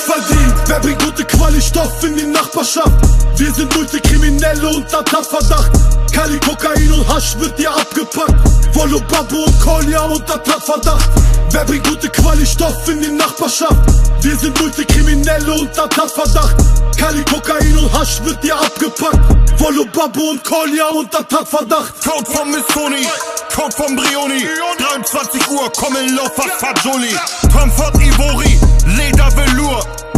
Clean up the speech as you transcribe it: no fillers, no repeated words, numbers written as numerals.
verdient. Wer bringt gute Quali-Stoff in die Nachbarschaft? Wir sind Multikriminelle unter Tatverdacht. Kali, Kokain und Hasch wird dir abgepackt. Wollo, Babu und Kolja unter Tatverdacht. Wer bringt gute Quali-Stoff in die Nachbarschaft? Wir sind Multikriminelle unter Tatverdacht. Kali, Kokain und Hasch wird dir abgepackt. Wollo, Babu und Kolja unter Tatverdacht. Code vom Missoni, Code vom Brioni. 23 Uhr, komm in Lofa Fajoli. Comfort Ivori, Leder Velour.